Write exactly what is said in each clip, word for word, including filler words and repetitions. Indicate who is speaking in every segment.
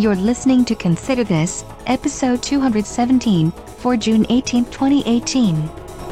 Speaker 1: You're listening to Consider This, episode two hundred seventeen, for June eighteenth, twenty eighteen.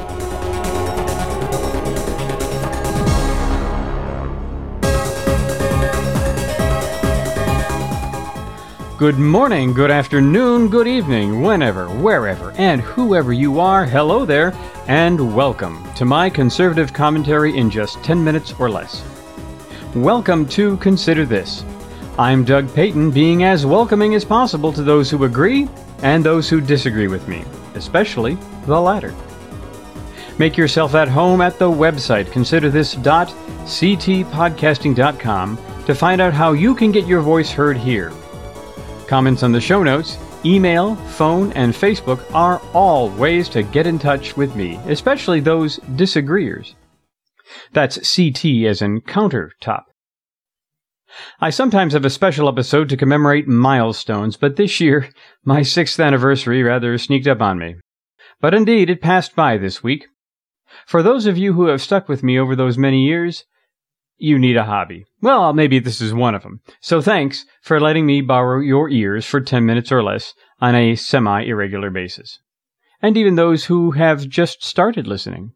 Speaker 2: Good morning, good afternoon, good evening, whenever, wherever, and whoever you are, hello there, and welcome to my conservative commentary in just ten minutes or less. Welcome to Consider This. I'm Doug Payton, being as welcoming as possible to those who agree and those who disagree with me, especially the latter. Make yourself at home at the website consider this dot c t podcasting dot com to find out how you can get your voice heard here. Comments on the show notes, email, phone, and Facebook are all ways to get in touch with me, especially those disagreeers. That's C T as in countertop. I sometimes have a special episode to commemorate milestones, but this year, my sixth anniversary rather sneaked up on me. But indeed, it passed by this week. For those of you who have stuck with me over those many years, you need a hobby. Well, maybe this is one of them. So thanks for letting me borrow your ears for ten minutes or less on a semi-irregular basis. And even those who have just started listening.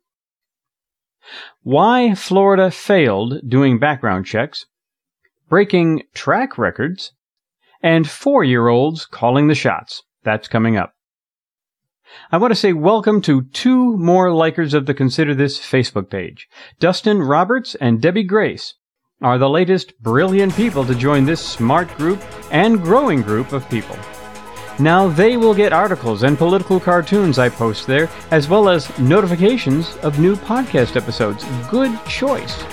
Speaker 2: Why Florida failed doing background checks, breaking track records, and four-year-olds calling the shots. That's coming up. I want to say welcome to two more likers of the Consider This Facebook page. Dustin Roberts and Debbie Grace are the latest brilliant people to join this smart group and growing group of people. Now they will get articles and political cartoons I post there, as well as notifications of new podcast episodes. Good choice.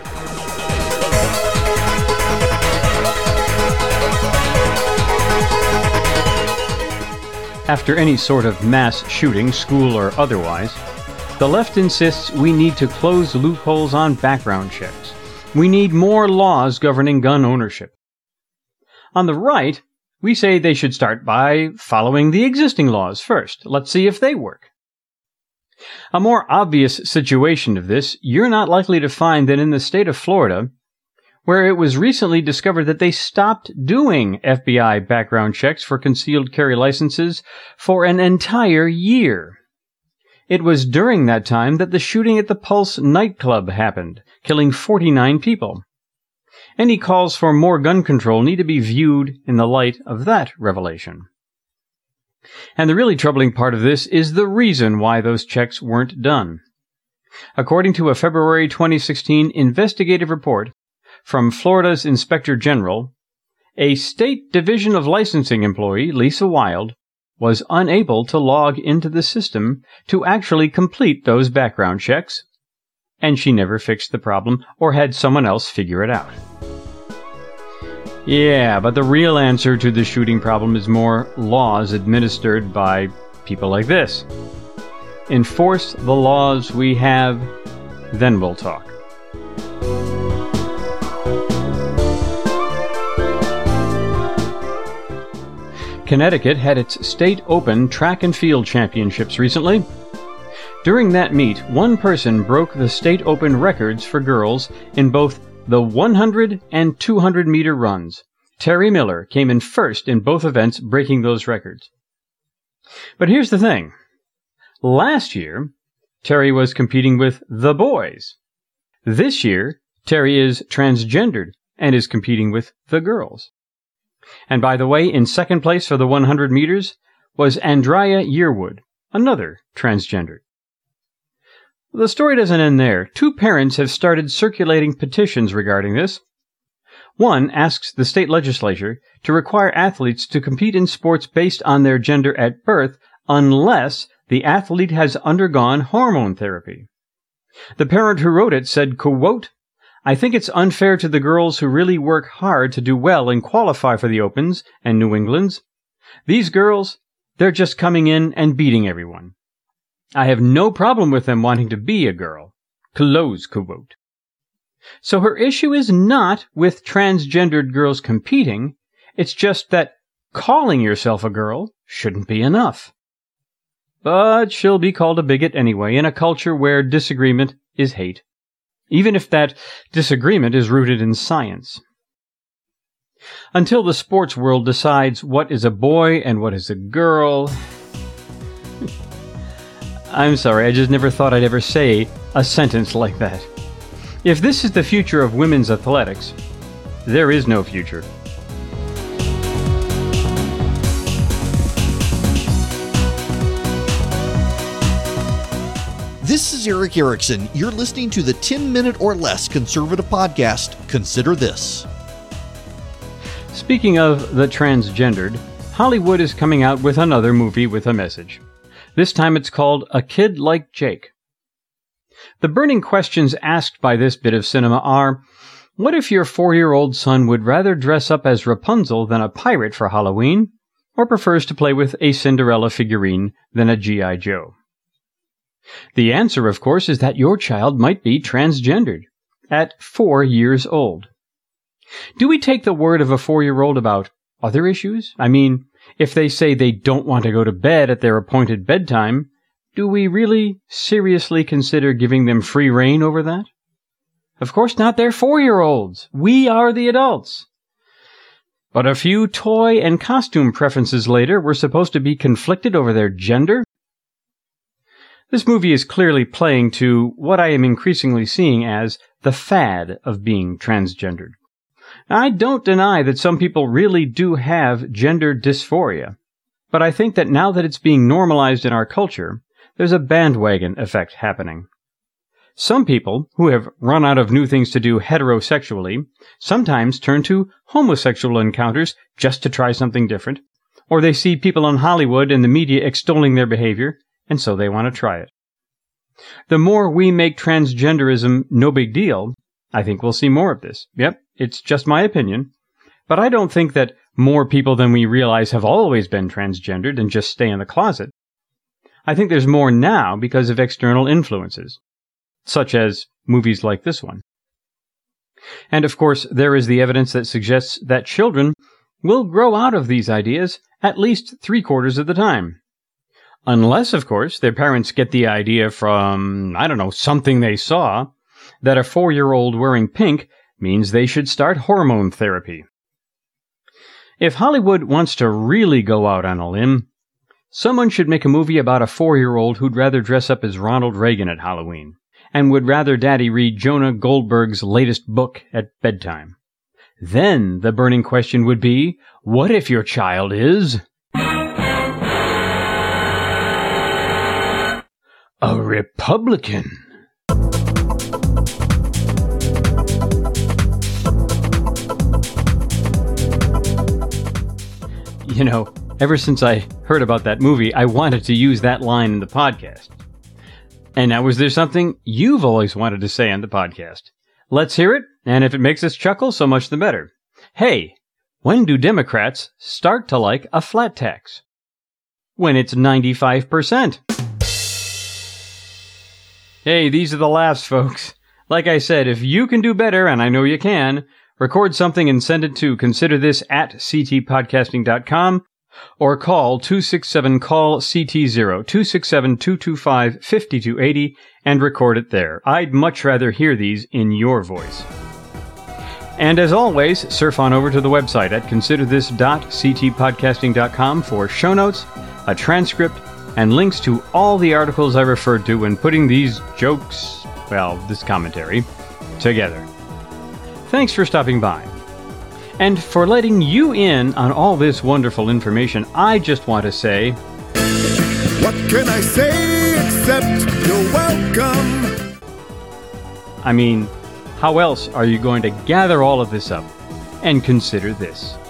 Speaker 2: After any sort of mass shooting, school or otherwise, the left insists we need to close loopholes on background checks. We need more laws governing gun ownership. On the right, we say they should start by following the existing laws first. Let's see if they work. A more obvious situation of this you're not likely to find than in the state of Florida, where it was recently discovered that they stopped doing F B I background checks for concealed carry licenses for an entire year. It was during that time that the shooting at the Pulse nightclub happened, killing forty-nine people. Any calls for more gun control need to be viewed in the light of that revelation. And the really troubling part of this is the reason why those checks weren't done. According to a February twenty sixteen investigative report from Florida's Inspector General, a State Division of Licensing employee, Lisa Wild, was unable to log into the system to actually complete those background checks, and she never fixed the problem or had someone else figure it out. Yeah, but the real answer to the shooting problem is more laws administered by people like this. Enforce the laws we have, then we'll talk. Connecticut had its state open track and field championships recently. During that meet, one person broke the state open records for girls in both the one hundred and two hundred meter runs. Terry Miller came in first in both events, breaking those records. But here's the thing. Last year, Terry was competing with the boys. This year, Terry is transgendered and is competing with the girls. And by the way, in second place for the one hundred meters was Andrea Yearwood, another transgender. The story doesn't end there. Two parents have started circulating petitions regarding this. One asks the state legislature to require athletes to compete in sports based on their gender at birth unless the athlete has undergone hormone therapy. The parent who wrote it said, quote, I think it's unfair to the girls who really work hard to do well and qualify for the Opens and New Englands. These girls, they're just coming in and beating everyone. I have no problem with them wanting to be a girl. Close quote. So her issue is not with transgendered girls competing. It's just that calling yourself a girl shouldn't be enough. But she'll be called a bigot anyway in a culture where disagreement is hate, even if that disagreement is rooted in science. Until the sports world decides what is a boy and what is a girl. I'm sorry, I just never thought I'd ever say a sentence like that. If this is the future of women's athletics, there is no future.
Speaker 3: This is Eric Erickson. You're listening to the ten minute or less conservative podcast, Consider This.
Speaker 2: Speaking of the transgendered, Hollywood is coming out with another movie with a message. This time it's called A Kid Like Jake. The burning questions asked by this bit of cinema are, what if your four-year-old son would rather dress up as Rapunzel than a pirate for Halloween, or prefers to play with a Cinderella figurine than a G I Joe? The answer, of course, is that your child might be transgendered at four years old. Do we take the word of a four-year-old about other issues? I mean, if they say they don't want to go to bed at their appointed bedtime, do we really seriously consider giving them free rein over that? Of course not, they're four-year-olds. We are the adults. But a few toy and costume preferences later, we're supposed to be conflicted over their gender? This movie is clearly playing to what I am increasingly seeing as the fad of being transgendered. Now, I don't deny that some people really do have gender dysphoria, but I think that now that it's being normalized in our culture, there's a bandwagon effect happening. Some people, who have run out of new things to do heterosexually, sometimes turn to homosexual encounters just to try something different, or they see people in Hollywood and the media extolling their behavior, and so they want to try it. The more we make transgenderism no big deal, I think we'll see more of this. Yep, it's just my opinion. But I don't think that more people than we realize have always been transgendered and just stay in the closet. I think there's more now because of external influences, such as movies like this one. And of course, there is the evidence that suggests that children will grow out of these ideas at least three quarters of the time. Unless, of course, their parents get the idea from, I don't know, something they saw, that a four-year-old wearing pink means they should start hormone therapy. If Hollywood wants to really go out on a limb, someone should make a movie about a four-year-old who'd rather dress up as Ronald Reagan at Halloween, and would rather Daddy read Jonah Goldberg's latest book at bedtime. Then the burning question would be, what if your child is a Republican? You know, ever since I heard about that movie, I wanted to use that line in the podcast. And now, is there something you've always wanted to say on the podcast? Let's hear it, and if it makes us chuckle, so much the better. Hey, when do Democrats start to like a flat tax? When it's ninety-five percent. Hey, these are the laughs, folks. Like I said, if you can do better, and I know you can, record something and send it to considerthis at c t podcasting dot com or call two six seven call C T zero, two six seven, two two five, five two eight zero and record it there. I'd much rather hear these in your voice. And as always, surf on over to the website at consider this dot c t podcasting dot com for show notes, a transcript, and links to all the articles I referred to when putting these jokes, well, this commentary, together. Thanks for stopping by. And for letting you in on all this wonderful information, I just want to say,
Speaker 4: what can I say except you're welcome?
Speaker 2: I mean, how else are you going to gather all of this up and consider this?